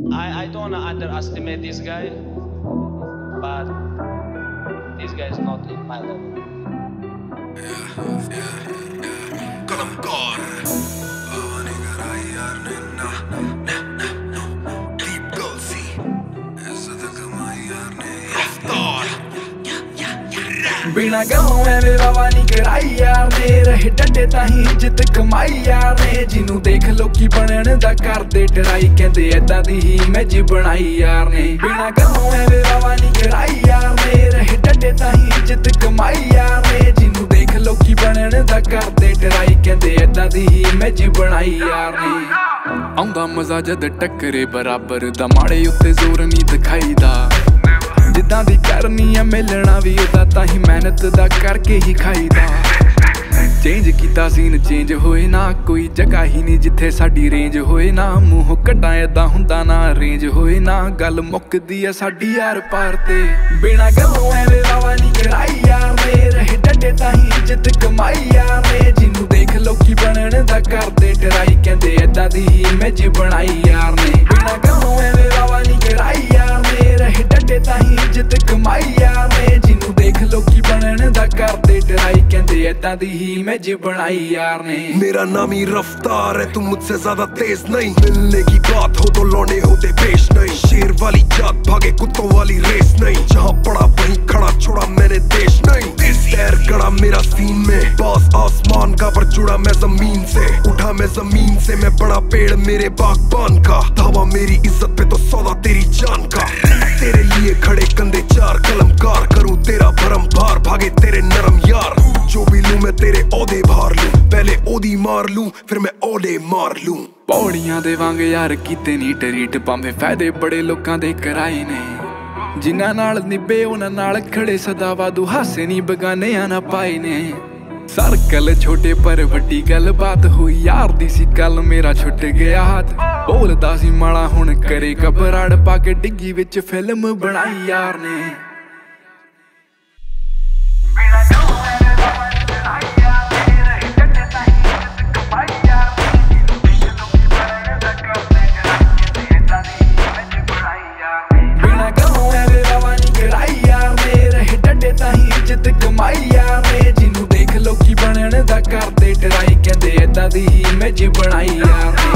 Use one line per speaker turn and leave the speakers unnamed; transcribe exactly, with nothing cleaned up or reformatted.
I, I don't underestimate this guy, but this guy is not in my level.
Yeah, yeah, yeah. Kalamkar. Aane karai yaar ne na na na na. Deep Gulsi. Izzat kamai yaar ne Raftaar.
बिना गलों एवें वावा नहीं कराई यार ने रहे डंडे ताही इज्जत कमाई यार ने जिन्नू देख लोकी बनन दा करदे डराई कहंदे ऐदां दी ही मैज बनाई यार ने बिना गलों एवें वावा नहीं कराई यार ने रहे डंडे ताही इज्जत कमाई यार ने जिन्नू देख लोकी बनन दा करदे डराई कहंदे ऐदां दी ही मैज बनाई यार ने आउंदा मजा जद टक्करे बराबर दा माड़े उत्ते जोर नहीं दिखाईदा जिद्दां दी करनी है मिलना भी उदा ताही मेहनत दा करके ही खाईदा चेंज कीता सीन चेंज होए ना कोई जगह ही नहीं जिथे साडी रेंज होए ना मूंह कड्डां ऐदां हुंदा ना रेंज होए ना गल मुक्कदी है साडी यार पार ते बिना गल्लों एवें वावा नहीं कराई यार ने रहे डंडे ताही इज्जत कमाई यार ने जिन्नू देख लोकी बनन दा करदे डराई कहंदे ऐदां दी ही मैज बनाई यार ने बिना गल्लों एवें वावा नहीं कराई यार ने रहे डंडे ताही इज्जत कमाई यार ने जिन्नू देख लोकी बनन दा करदे डराई कहंदे ऐदां दी ही मैज बनाई यार ने
मेरा नाम ही रफ्तार है, तुम मुझसे ज्यादा तेज नहीं। मिलने की बात हो तो लौंडे होते पेश नहीं। शेर वाली जात भागे कुत्तों वाली रेस नहीं। जहाँ पड़ा वहीं खड़ा छोड़ा मैंने देश नहीं। पैर गड़ा मेरा सीन में बास आसमान का पर जुड़ा मैं जमीन से। उठा मैं जमीन से मैं बड़ा पेड़ मेरे बागबान का। दावा मेरी इज्जत पे तो सौदा तेरी जान का। तेरे लिए खड़े कंधे चार कलमकार करूं तेरा भरम भार भागे तेरे नरम यार। जो भी लूं मैं तेरे औदे भार लूं पहले ओदी मार लूं फिर मैं ओले मार लूं।
पौड़ियां देवांगे यार कीते नी टरीट पावे फायदे बड़े लोकां दे कराए ने जिन्हां नाल निभे उन्हां नाल खड़े सदा वादू हासे नी बगानियां ना पाए ने। सर्कल छोटे पर वड्डी गल बात हुई यार दी सी कल मेरा छुट गया हाथ। बोलदा सी माड़ा हुण करे घबराड़ पाके डिग्गी विच फिल्म बनाई यार ने। इज्जत कमाई यार ने जिन्नू देख लोकी बनन दा करदे डराई कहंदे ऐदां दी ही मैज बनाई यार ने।